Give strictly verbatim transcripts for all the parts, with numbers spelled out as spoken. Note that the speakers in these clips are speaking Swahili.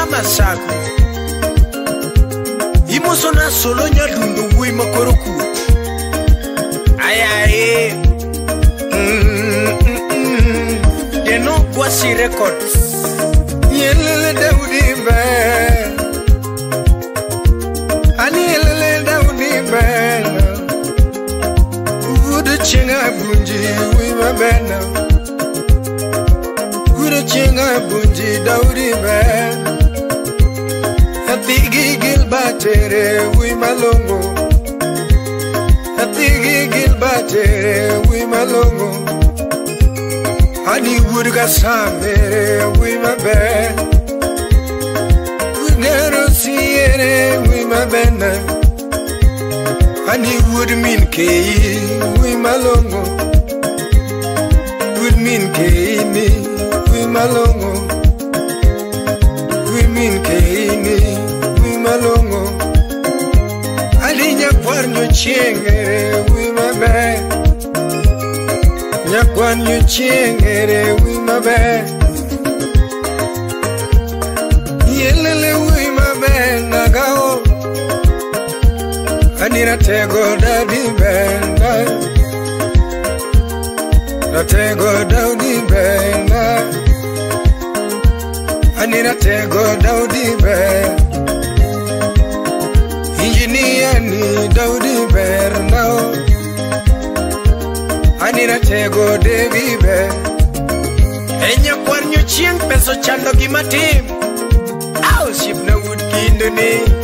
Masaku Imosona solo nya dundu wi makoroku Ayaye Deno Kwasi Records Yelele Daudi Be Ani yelele Daudi Be Udu chinga bunji wi mabena Udu chinga bunji Daudi Be Atigi gilbatere wi malongo Atigi gilbatere wi malongo Ani wurga samere wi mabe Wugero siere wi mabena Ani would min kei wi malongo Would min kei ni wi malongo Wi min kei ni wi malongo Alinya kwarnyo chiengere wi mabe Nyakwanyo chiengere wi mabe Yelele wi mabe nagao Anira tego Daudi Benda Na tego Daudi Benda Anira tego Daudi Benda Engineer ni Daudi Bernao Anira tego Devi Benda Enya kwarnyo chieng peso chando gimatim Au ship na wood kindoni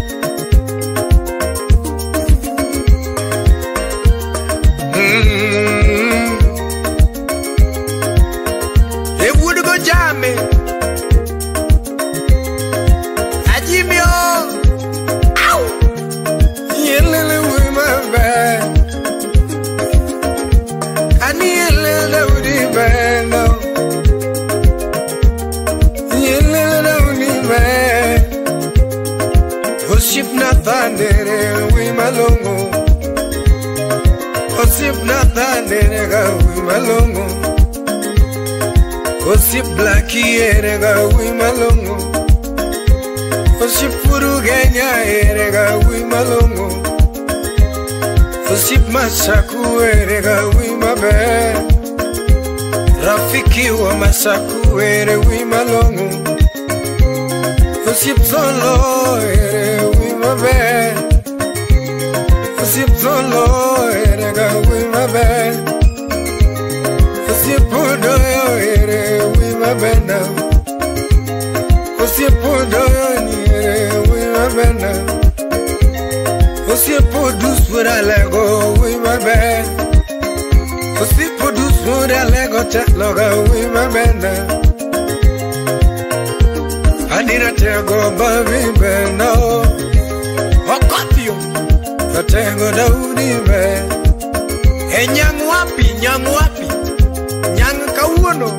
Osip Nathanere wi malongo Osip Nathanere ga wi malongo Osip Blackie ere ga wi malongo Osip Purugenya ere ga wi malongo Osip Masaku ere ga wi mabe Rafiki wa Masaku ere wi malongo Osip Zolo ere wi mabe Osip Zolo ere ga wi mabe Osip Udoyo ere wi mabe na Osip Udoyo ere wi mabe na Osip Udusura lego wi mabe Osip Udusura lego chatloga wi mabe na Anira tego Babi Beno Okopio Na tego Daudi Be E nyang wapi, nyang wapi Nyang kauno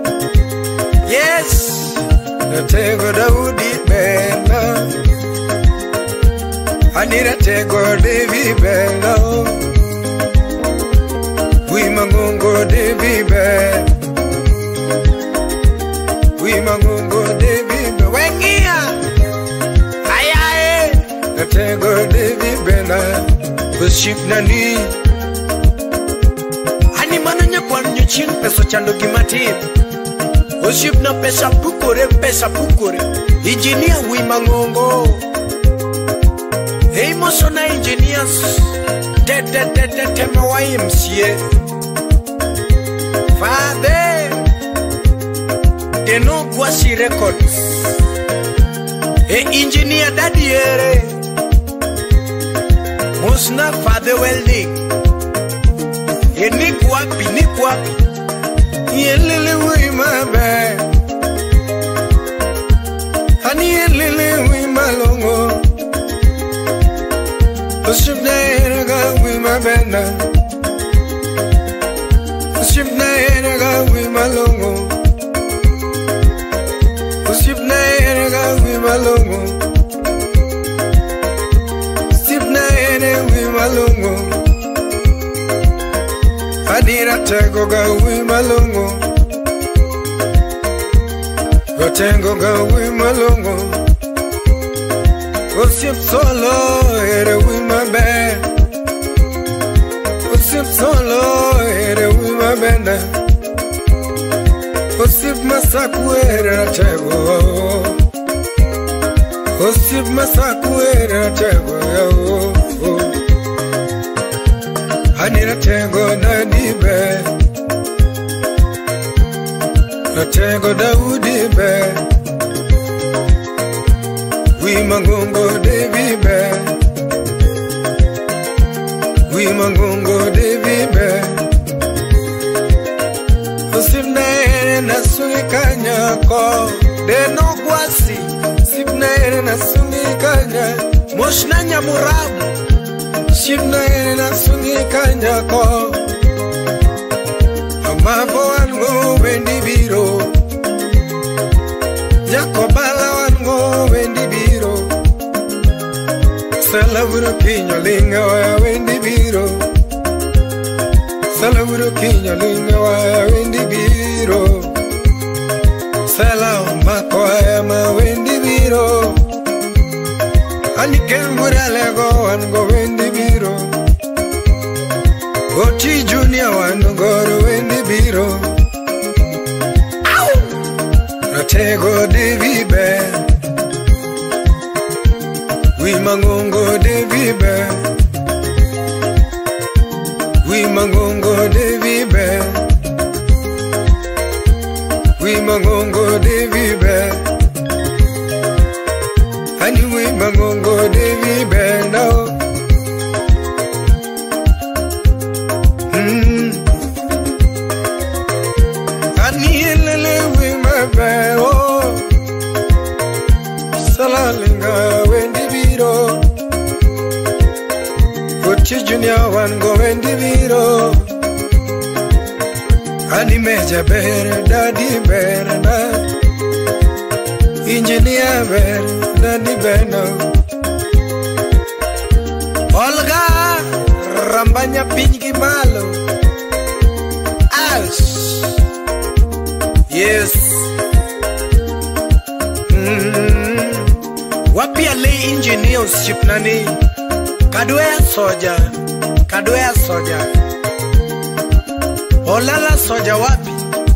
Yes Na tego Daudi Beno Anira tego Devi Beno Wi mangungo Devi Be Wi mangungo Devi Wengia Ayaye Natego Devi Bena Kuship nani Ani mananya kwanyo ching peso chando kimati Kuship na pesa pukore pesa pukore Engineer wi mangongo Hey mosona engineers De de de de tema wa M C A Father Deno Kwasi Records E engineer daddy ere Musna Father Welding E Nick wapi, Nick wapi Yelele wi mabe Hani yelele wi malongo Osipna ere ga wi mabe na Osipna ere ga wi malongo Osipna ere ga wi malongo Osipna ere wi malongo Adira tego ga wi malongo Watengo gawi malongo Osip solo ere wi mabe Osip solo ere wi mabenda Osip masaku ere ratego Osip masaku ere ratego Hani ratego na dibe Ratego Daudi be We mangongo Devi be We mangongo Devi be Usipnaere na sungi kanya ko De no kwasi Sipnaere na sungi kanya Moshna nyamurabu Sipnaere na sungi kanya ko Amavo wango wendi biro Jakobala wango wendi biro Salavuro kinyo linga waya wendi biro Salavuro kinyo linga waya wendi biro Sala umako waya ma wendi biro Anike muralego wango wendi biro Oti Junior wanugoro wendi biro Ratego Devi be We mangongo Devi be We mangongo Devi be We mangongo Devi be Hani we mangongo Devi be now Salalinga wendi biro Uchi Junior wango wendi biro Ani meja bere dadi bere na Engineer bere dadi beno Olga rambanya pingi malo Aus Yes mm. Wapi ale engineers ship nani Kadwea soja Kadwea soja Olala soja wapi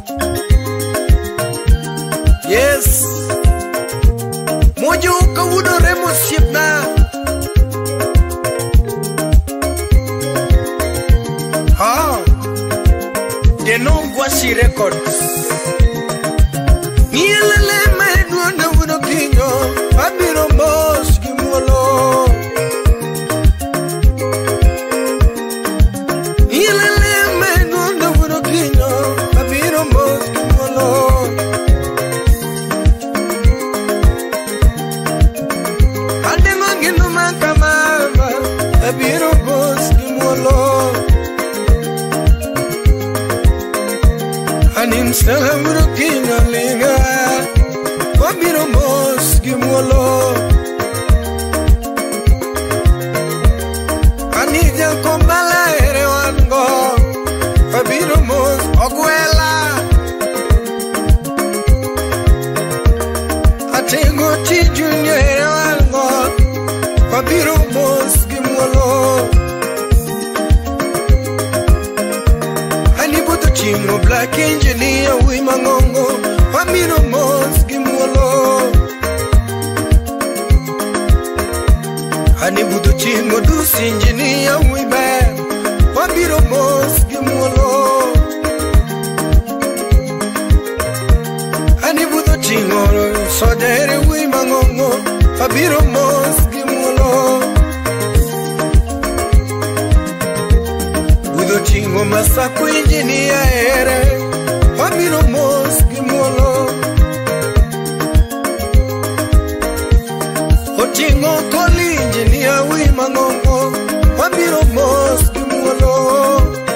Yes Mojo kawudo remo ship na Oh Denongwashi Records Nielele medwo na wudo kinyo Abiro mos kimolo Nielele medwo na wudo kinyo Abiro mos kimolo Adengo ngino makamama Abiro mos kimolo Anim salam rukina linga Wabiro mos kimolo Anija kombala ere wango Wabiro mos ogwela Atengo ti Junior ere wango Wabiro mos kimolo Chingo black engineer we mangongo Wabiro mos kimolo Hani budo chingo dus engineer we bad Wabiro mos kimolo Hani budo chingo sodere we mangongo Wabiro mos kimolo Chingo masaku engineer ere Wabiro mos kimolo Ochingo koli engineer wi mangongo Wabiro mos kimolo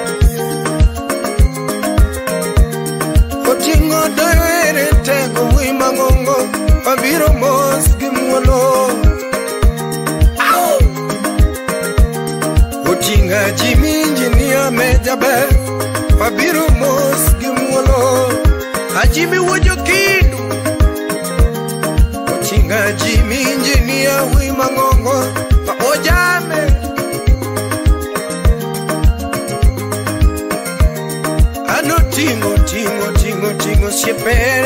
Ochingo doere tego wi mangongo Wabiro mos kimolo Ochinga Jimmy engineer meja be Wabiro mos kimolo Ajimi wojo kidu Injinia hui mangongo pa ojame. Ano tingo tingo tingo tingo siepere.